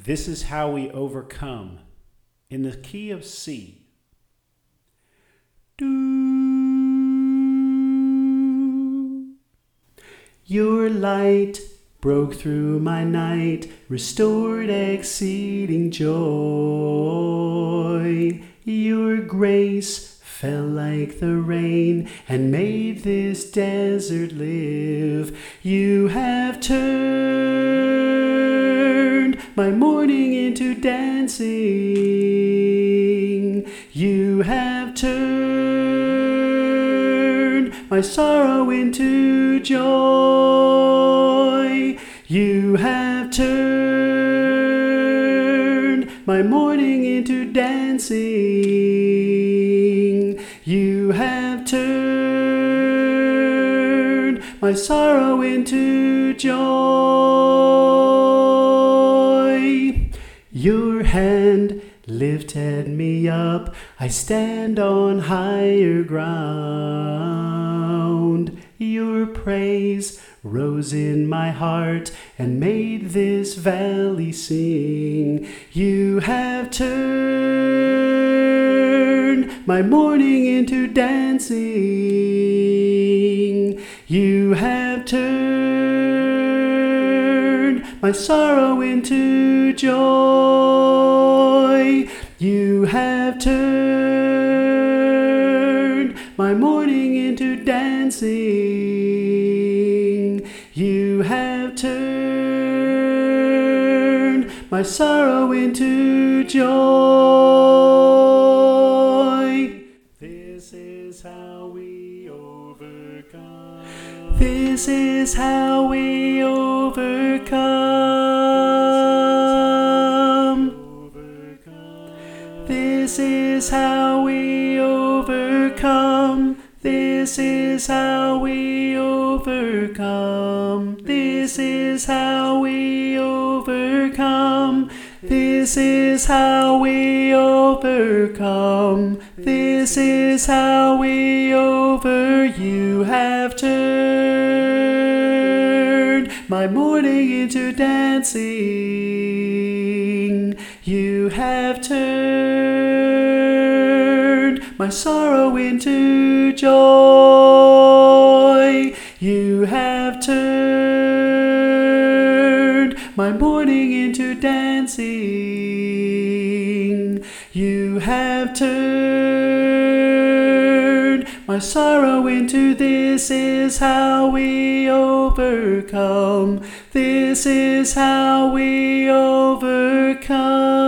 This is how we overcome in the key of C. Do. Your light broke through my night, restored exceeding joy. Your grace fell like the rain and made this desert live. You have turned my mourning into dancing. You have turned my sorrow into joy. You have turned my mourning into dancing. You have turned my sorrow into joy. Your hand lifted me up. I stand on higher ground. Your praise rose in my heart and made this valley sing. You have turned my mourning into dancing. You have turned my sorrow into joy. You have turned my mourning into dancing. You have turned my sorrow into joy. This is how we overcome. This is how we overcome. This is how we overcome. This is how we overcome. This is how we overcome. This is how we overcome. This is how we You have turned my mourning into dancing. You have turned my sorrow into joy. You have turned my mourning into dancing. You have turned my sorrow into this is how we overcome. This is how we overcome.